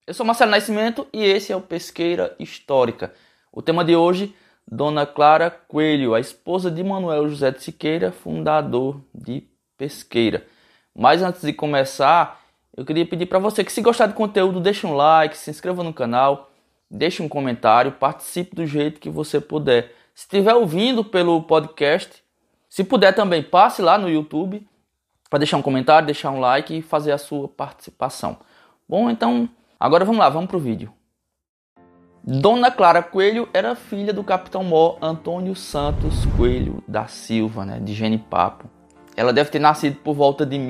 Eu sou Marcelo Nascimento e esse é o Pesqueira Histórica. O tema de hoje, Dona Clara Coelho, a esposa de Manuel José de Siqueira, fundador de Pesqueira. Mas antes de começar, eu queria pedir para você que, se gostar do conteúdo, deixe um like, se inscreva no canal, deixe um comentário, participe do jeito que você puder. Se estiver ouvindo pelo podcast, se puder também, passe lá no YouTube para deixar um comentário, deixar um like e fazer a sua participação. Bom, então, agora vamos lá, vamos para o vídeo. Dona Clara Coelho era filha do capitão-mor Antônio Santos Coelho da Silva, de Genipapo. Ela deve ter nascido por volta de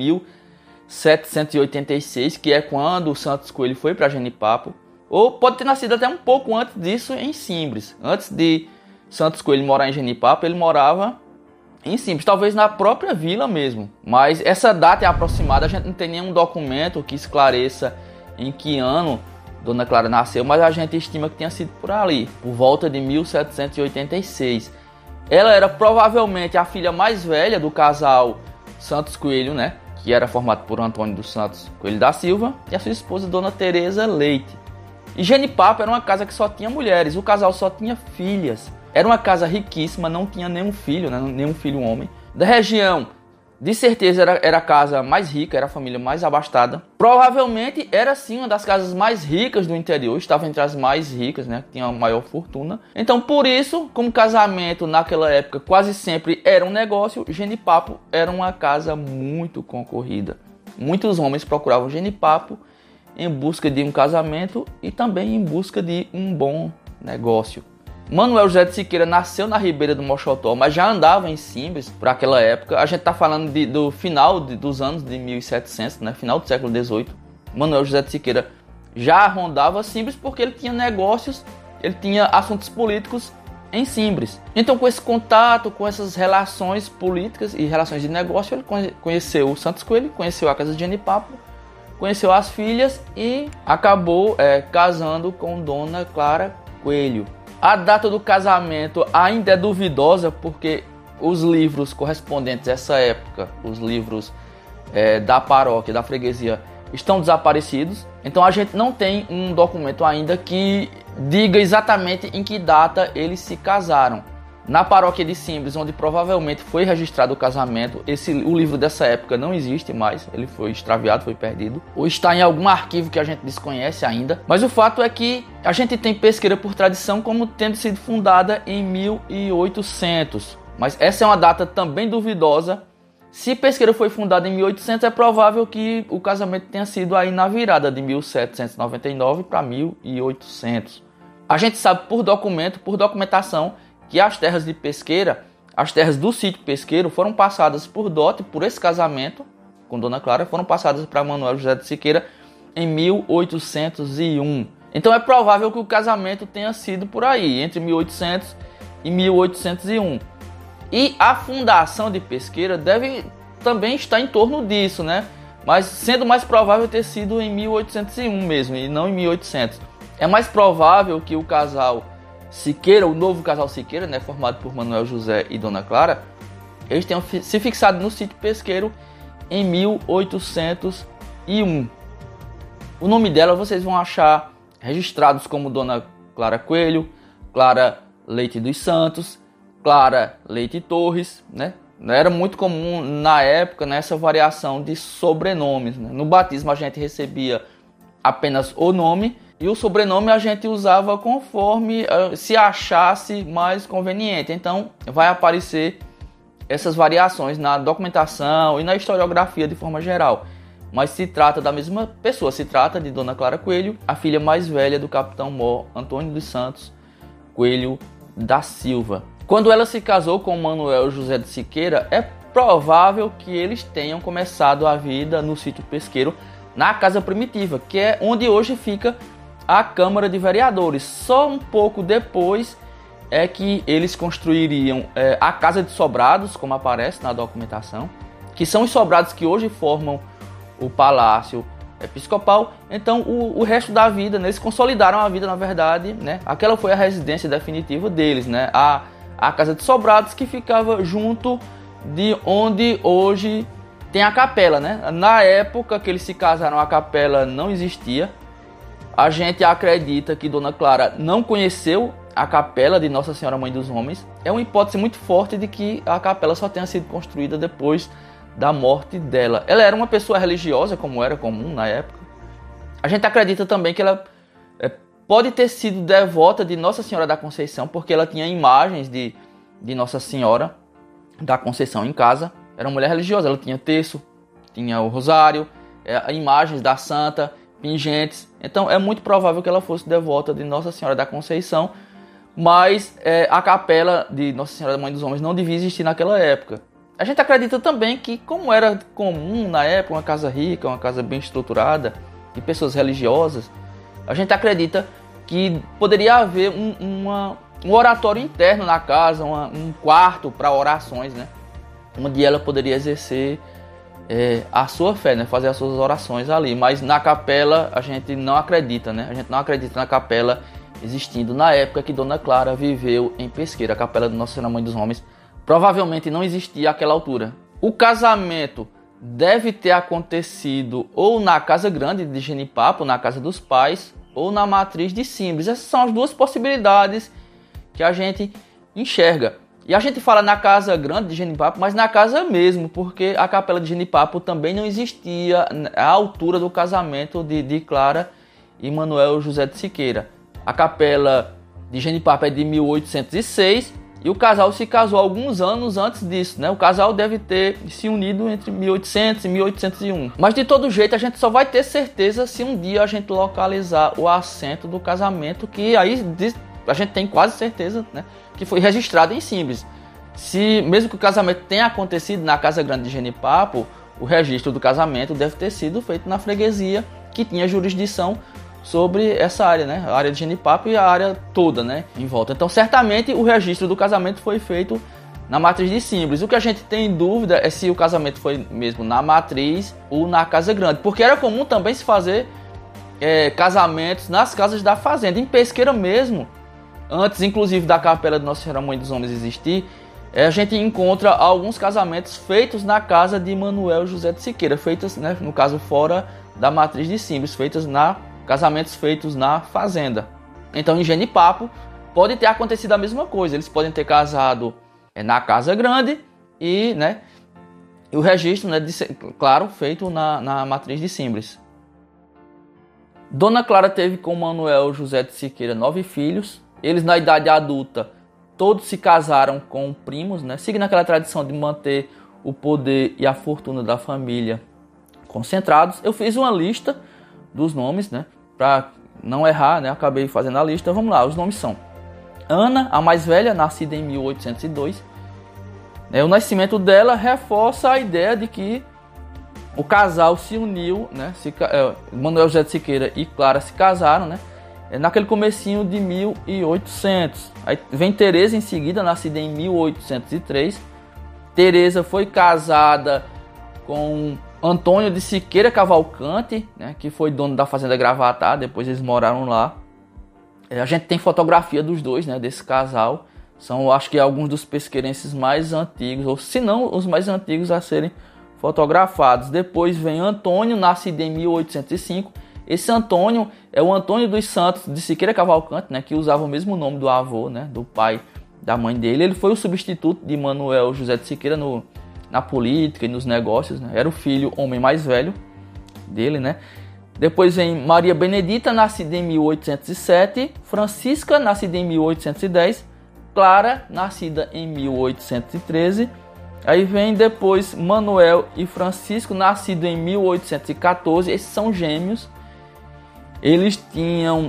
1786, que é quando o Santos Coelho foi para Genipapo. Ou pode ter nascido até um pouco antes disso em Simbres. Antes de Santos Coelho morar em Genipapo, ele morava em Simbres, talvez na própria vila mesmo. Mas essa data é aproximada, a gente não tem nenhum documento que esclareça em que ano Dona Clara nasceu, mas a gente estima que tenha sido por ali, por volta de 1786. Ela era provavelmente a filha mais velha do casal Santos Coelho, que era formado por Antônio dos Santos Coelho da Silva, e a sua esposa, Dona Teresa Leite. E Genipapo era uma casa que só tinha mulheres, o casal só tinha filhas. Era uma casa riquíssima, não tinha nenhum filho, nenhum filho homem. Da região, de certeza era a casa mais rica, era a família mais abastada. Provavelmente era sim uma das casas mais ricas do interior, estava entre as mais ricas, que tinha a maior fortuna. Então, por isso, como casamento naquela época quase sempre era um negócio, Genipapo era uma casa muito concorrida. Muitos homens procuravam Genipapo em busca de um casamento e também em busca de um bom negócio. Manuel José de Siqueira nasceu na Ribeira do Mochotó, mas já andava em Simbres por aquela época. A gente está falando do final dos anos de 1700, final do século XVIII. Manuel José de Siqueira já rondava Simbres porque ele tinha negócios, ele tinha assuntos políticos em Simbres. Então, com esse contato, com essas relações políticas e relações de negócio, ele conheceu o Santos Coelho, conheceu a casa de Genipapo, conheceu as filhas e acabou casando com Dona Clara Coelho. A data do casamento ainda é duvidosa porque os livros correspondentes a essa época, os livros da paróquia, da freguesia, estão desaparecidos. Então a gente não tem um documento ainda que diga exatamente em que data eles se casaram. Na paróquia de Simbres, onde provavelmente foi registrado o casamento, o livro dessa época não existe mais, ele foi extraviado, foi perdido, ou está em algum arquivo que a gente desconhece ainda. Mas o fato é que a gente tem Pesqueira por tradição como tendo sido fundada em 1800. Mas essa é uma data também duvidosa. Se Pesqueira foi fundada em 1800, é provável que o casamento tenha sido aí na virada de 1799 para 1800. A gente sabe por documentação, que as terras de Pesqueira, as terras do sítio Pesqueiro, foram passadas por dote, por esse casamento com Dona Clara, foram passadas para Manuel José de Siqueira em 1801. Então é provável que o casamento tenha sido por aí, entre 1800 e 1801. E a fundação de Pesqueira deve também estar em torno disso, Mas sendo mais provável ter sido em 1801 mesmo, e não em 1800. É mais provável que o casal Siqueira, o novo casal Siqueira, formado por Manuel José e Dona Clara, eles tenham se fixado no sítio Pesqueiro em 1801. O nome dela vocês vão achar registrados como Dona Clara Coelho, Clara Leite dos Santos, Clara Leite Torres, Era muito comum na época essa variação de sobrenomes. No batismo a gente recebia apenas o nome, e o sobrenome a gente usava conforme se achasse mais conveniente. Então vai aparecer essas variações na documentação e na historiografia de forma geral. Mas se trata da mesma pessoa, se trata de Dona Clara Coelho, a filha mais velha do capitão-mor Antônio dos Santos Coelho da Silva. Quando ela se casou com Manuel José de Siqueira, é provável que eles tenham começado a vida no sítio Pesqueiro, na casa primitiva, que é onde hoje fica a Câmara de Vereadores. Só um pouco depois é que eles construiriam a Casa de Sobrados, como aparece na documentação, que são os sobrados que hoje formam o Palácio Episcopal. Então o resto da vida, eles consolidaram a vida, na verdade, Aquela foi a residência definitiva deles, A Casa de Sobrados, que ficava junto de onde hoje tem a capela, Na época que eles se casaram, a capela não existia. A gente acredita que Dona Clara não conheceu a capela de Nossa Senhora Mãe dos Homens. É uma hipótese muito forte de que a capela só tenha sido construída depois da morte dela. Ela era uma pessoa religiosa, como era comum na época. A gente acredita também que ela pode ter sido devota de Nossa Senhora da Conceição, porque ela tinha imagens de Nossa Senhora da Conceição em casa. Era uma mulher religiosa, ela tinha terço, tinha o rosário, imagens da santa, pingentes. Então é muito provável que ela fosse devota de Nossa Senhora da Conceição, mas a capela de Nossa Senhora da Mãe dos Homens não devia existir naquela época. A gente acredita também que, como era comum na época, uma casa rica, uma casa bem estruturada, de pessoas religiosas, a gente acredita que poderia haver um oratório interno na casa, um quarto para orações, né? Onde ela poderia exercer a sua fé, né? Fazer as suas orações ali. Mas na capela a gente não acredita, né? A gente não acredita na capela existindo na época que Dona Clara viveu em Pesqueira. A capela de Nossa Senhora Mãe dos Homens provavelmente não existia àquela altura. O casamento deve ter acontecido ou na Casa Grande de Genipapo, na casa dos pais, ou na matriz de Simbres. Essas são as duas possibilidades que a gente enxerga. E a gente fala na Casa Grande de Genipapo, mas na casa mesmo, porque a capela de Genipapo também não existia à altura do casamento de Clara e Manuel José de Siqueira. A capela de Genipapo é de 1806 e o casal se casou alguns anos antes disso, né? O casal deve ter se unido entre 1800 e 1801. Mas de todo jeito a gente só vai ter certeza se um dia a gente localizar o assento do casamento, que aí a gente tem quase certeza, né, que foi registrado em Simbres. Se mesmo que o casamento tenha acontecido na Casa Grande de Genipapo, o registro do casamento deve ter sido feito na freguesia que tinha jurisdição sobre essa área, né? A área de Genipapo e a área toda, né, em volta. Então, certamente o registro do casamento foi feito na matriz de Simbres. O que a gente tem dúvida é se o casamento foi mesmo na matriz ou na Casa Grande, porque era comum também se fazer casamentos nas casas da fazenda. Em Pesqueira mesmo, antes inclusive da capela de Nossa Senhora Mãe dos Homens existir, a gente encontra alguns casamentos feitos na casa de Manuel José de Siqueira, feitos, né, no caso fora da matriz de Simbres, casamentos feitos na fazenda. Então em Genipapo pode ter acontecido a mesma coisa. Eles podem ter casado na Casa Grande e, né, o registro, né, claro, feito na matriz de Simbres. Dona Clara teve com Manuel José de Siqueira 9 filhos. Eles, na idade adulta, todos se casaram com primos, né, seguindo aquela tradição de manter o poder e a fortuna da família concentrados. Eu fiz uma lista dos nomes, né, para não errar, né, acabei fazendo a lista. Vamos lá, os nomes são Ana, a mais velha, nascida em 1802. O nascimento dela reforça a ideia de que o casal se uniu, né, Manuel José de Siqueira e Clara se casaram, né, naquele comecinho de 1800. Aí vem Teresa em seguida, nascida em 1803. Teresa foi casada com Antônio de Siqueira Cavalcante, né, que foi dono da fazenda Gravatá. Depois eles moraram lá. A gente tem fotografia dos dois, né, desse casal. São, acho que, alguns dos pesqueirenses mais antigos, ou se não os mais antigos a serem fotografados. Depois vem Antônio, nascido em 1805. Esse Antônio é o Antônio dos Santos de Siqueira Cavalcante, né, que usava o mesmo nome do avô, né, do pai da mãe dele. Ele foi o substituto de Manuel José de Siqueira na política e nos negócios, né? Era o filho, homem mais velho dele, né? Depois vem Maria Benedita, nascida em 1807, Francisca, nascida em 1810, Clara, nascida em 1813. Aí vem depois Manuel e Francisco, nascido em 1814. Esses são gêmeos. Eles tinham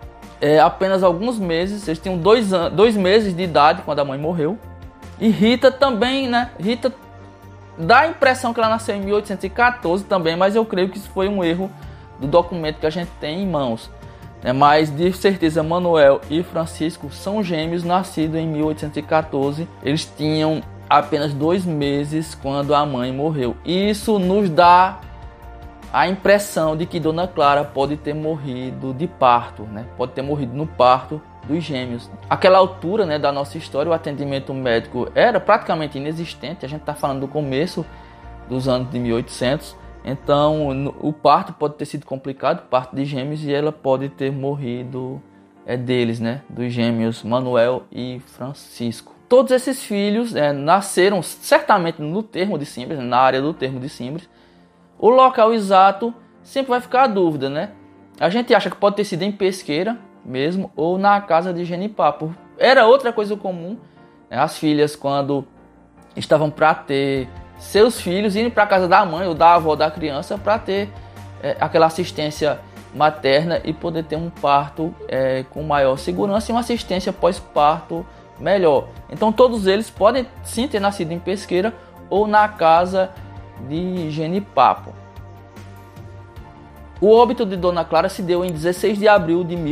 apenas alguns meses, eles tinham 2 meses de idade quando a mãe morreu. E Rita também, né? Rita dá a impressão que ela nasceu em 1814 também, mas eu creio que isso foi um erro do documento que a gente tem em mãos. Mas de certeza Manuel e Francisco são gêmeos, nascidos em 1814. Eles tinham apenas 2 meses quando a mãe morreu. Isso nos dá a impressão de que Dona Clara pode ter morrido de parto, né? Pode ter morrido no parto dos gêmeos. Aquela altura, né, da nossa história, o atendimento médico era praticamente inexistente. A gente está falando do começo dos anos de 1800. Então o parto pode ter sido complicado, parto de gêmeos, e ela pode ter morrido deles, né? Dos gêmeos Manuel e Francisco. Todos esses filhos nasceram certamente no termo de Simbres, na área do termo de Simbres. O local exato sempre vai ficar a dúvida, né? A gente acha que pode ter sido em Pesqueira mesmo, ou na casa de Genipapo. Era outra coisa comum, né? As filhas, quando estavam para ter seus filhos, irem para a casa da mãe ou da avó da criança para ter aquela assistência materna e poder ter um parto com maior segurança e uma assistência pós-parto melhor. Então todos eles podem sim ter nascido em Pesqueira ou na casa de Genipapo. O óbito de Dona Clara se deu em 16 de abril de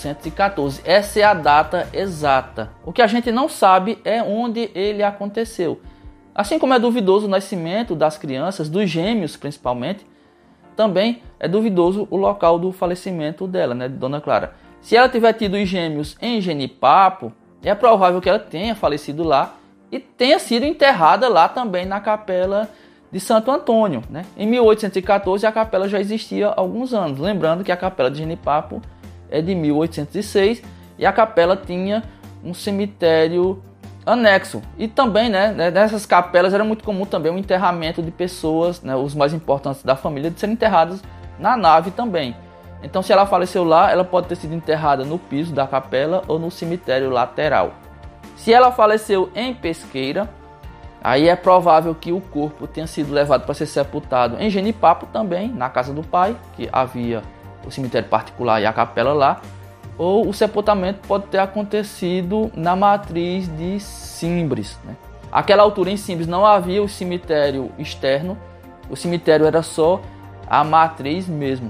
1814. Essa é a data exata. O que a gente não sabe é onde ele aconteceu. Assim como é duvidoso o nascimento das crianças, dos gêmeos principalmente, também é duvidoso o local do falecimento dela, né, de Dona Clara. Se ela tiver tido os gêmeos em Genipapo, é provável que ela tenha falecido lá e tenha sido enterrada lá também na capela de Santo Antônio, né? Em 1814 a capela já existia há alguns anos. Lembrando que a capela de Genipapo é de 1806 e a capela tinha um cemitério anexo. E também, né, nessas capelas era muito comum também o enterramento de pessoas, né, os mais importantes da família, de serem enterrados na nave também. Então, se ela faleceu lá, ela pode ter sido enterrada no piso da capela ou no cemitério lateral. Se ela faleceu em Pesqueira, aí é provável que o corpo tenha sido levado para ser sepultado em Genipapo também, na casa do pai, que havia o cemitério particular e a capela lá, ou o sepultamento pode ter acontecido na matriz de Simbres, né? Àquela altura em Simbres não havia o cemitério externo, o cemitério era só a matriz mesmo.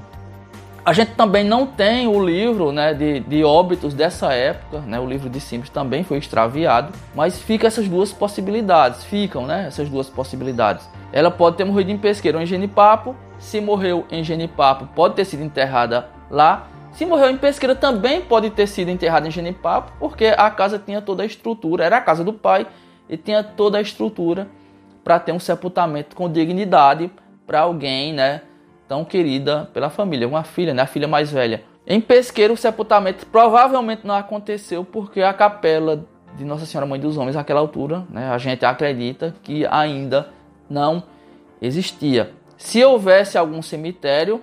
A gente também não tem o livro, né, de óbitos dessa época, né? O livro de Simbres também foi extraviado, mas ficam essas duas possibilidades, essas duas possibilidades. Ela pode ter morrido em Pesqueira ou em Genipapo. Se morreu em Genipapo, pode ter sido enterrada lá. Se morreu em Pesqueira, também pode ter sido enterrada em Genipapo, porque a casa tinha toda a estrutura, era a casa do pai, e tinha toda a estrutura para ter um sepultamento com dignidade para alguém, né, tão querida pela família, uma filha, né, a filha mais velha. Em Pesqueira, o sepultamento provavelmente não aconteceu porque a capela de Nossa Senhora Mãe dos Homens, naquela altura, né, a gente acredita que ainda não existia. Se houvesse algum cemitério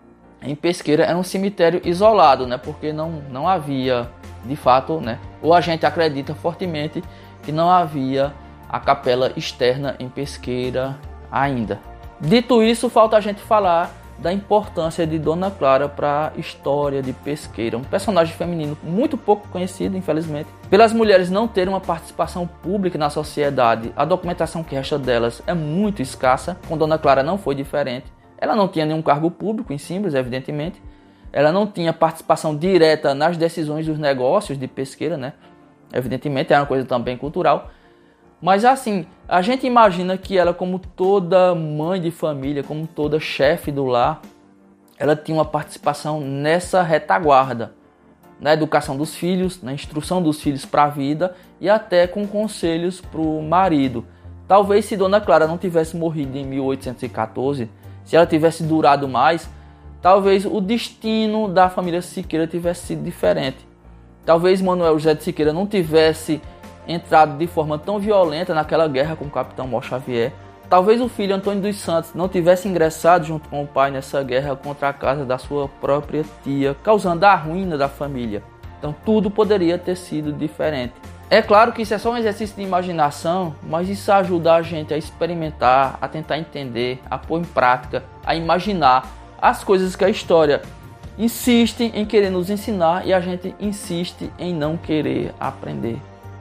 em Pesqueira, era um cemitério isolado, né, porque não havia, de fato, né, ou a gente acredita fortemente que não havia a capela externa em Pesqueira ainda. Dito isso, falta a gente falar da importância de Dona Clara para a história de Pesqueira. Um personagem feminino muito pouco conhecido, infelizmente. Pelas mulheres não terem uma participação pública na sociedade, a documentação que resta delas é muito escassa. Com Dona Clara não foi diferente. Ela não tinha nenhum cargo público em Simbres, evidentemente. Ela não tinha participação direta nas decisões dos negócios de Pesqueira, né? Evidentemente, era uma coisa também cultural. Mas assim, a gente imagina que ela, como toda mãe de família, como toda chefe do lar, ela tinha uma participação nessa retaguarda, na educação dos filhos, na instrução dos filhos para a vida e até com conselhos para o marido. Talvez se Dona Clara não tivesse morrido em 1814, se ela tivesse durado mais, talvez o destino da família Siqueira tivesse sido diferente. Talvez Manuel José de Siqueira não tivesse entrado de forma tão violenta naquela guerra com o capitão Mó Xavier. Talvez o filho Antônio dos Santos não tivesse ingressado junto com o pai nessa guerra contra a casa da sua própria tia, causando a ruína da família. Então tudo poderia ter sido diferente. É claro que isso é só um exercício de imaginação, mas isso ajuda a gente a experimentar, a tentar entender, a pôr em prática, a imaginar as coisas que a história insiste em querer nos ensinar e a gente insiste em não querer aprender.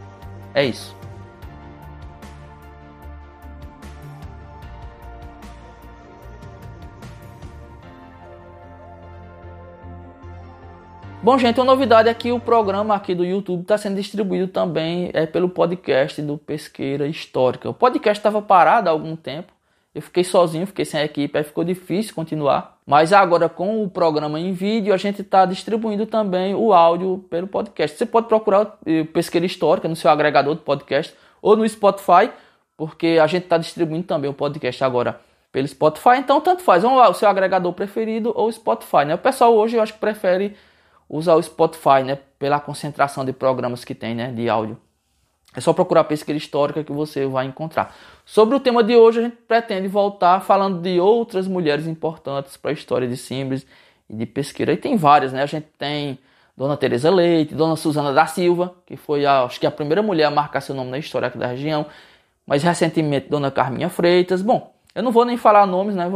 É isso. Bom, gente, uma novidade é que o programa aqui do YouTube está sendo distribuído também pelo podcast do Pesqueira Histórica. O podcast estava parado há algum tempo. Eu fiquei sozinho, fiquei sem a equipe, aí ficou difícil continuar. Mas agora com o programa em vídeo, a gente está distribuindo também o áudio pelo podcast. Você pode procurar o Pesqueira Histórica no seu agregador de podcast ou no Spotify, porque a gente está distribuindo também o podcast agora pelo Spotify, então tanto faz, vamos lá, o seu agregador preferido ou o Spotify, né? O pessoal hoje eu acho que prefere usar o Spotify, né? Pela concentração de programas que tem, né? De áudio. É só procurar pesquisa histórica que você vai encontrar. Sobre o tema de hoje, a gente pretende voltar falando de outras mulheres importantes para a história de Simbres e de Pesqueira. E tem várias, né? A gente tem Dona Teresa Leite, Dona Susana da Silva, que foi acho que a primeira mulher a marcar seu nome na história aqui da região. Mas recentemente Dona Carminha Freitas. Bom, eu não vou nem falar nomes, né?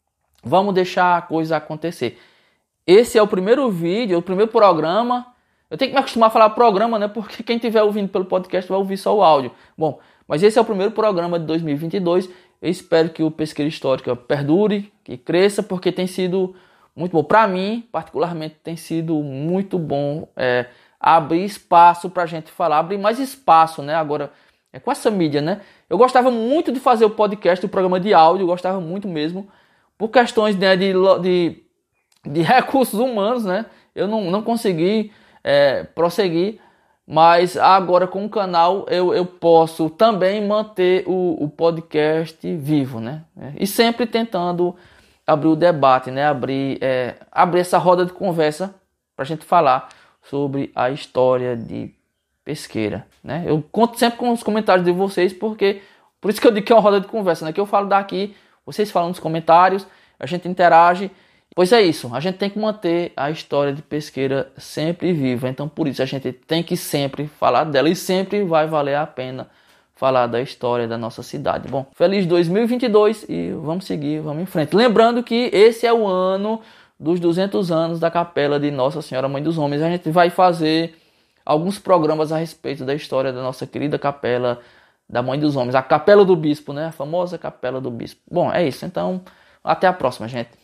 Vamos deixar a coisa acontecer. Esse é o primeiro vídeo, o primeiro programa. Eu tenho que me acostumar a falar programa, né? Porque quem estiver ouvindo pelo podcast vai ouvir só o áudio. Bom, mas esse é o primeiro programa de 2022. Eu espero que o Pesqueira Histórica perdure, que cresça, porque tem sido muito bom. Para mim, particularmente, tem sido muito bom abrir espaço para a gente falar, abrir mais espaço, né? Agora, com essa mídia, né? Eu gostava muito de fazer o podcast, o programa de áudio, eu gostava muito mesmo, por questões, né, de recursos humanos, né? Eu não consegui prosseguir, mas agora com o canal eu posso também manter o podcast vivo, né? E sempre tentando abrir o debate, né? Abrir essa roda de conversa para a gente falar sobre a história de Pesqueira, né? Eu conto sempre com os comentários de vocês, porque por isso que eu digo que é uma roda de conversa, né? Que eu falo daqui, vocês falam nos comentários, a gente interage. Pois é isso, a gente tem que manter a história de Pesqueira sempre viva, então por isso a gente tem que sempre falar dela e sempre vai valer a pena falar da história da nossa cidade. Bom, feliz 2022 e vamos seguir, vamos em frente. Lembrando que esse é o ano dos 200 anos da Capela de Nossa Senhora Mãe dos Homens. A gente vai fazer alguns programas a respeito da história da nossa querida Capela da Mãe dos Homens, a Capela do Bispo, né? A famosa Capela do Bispo. Bom, é isso, então até a próxima, gente.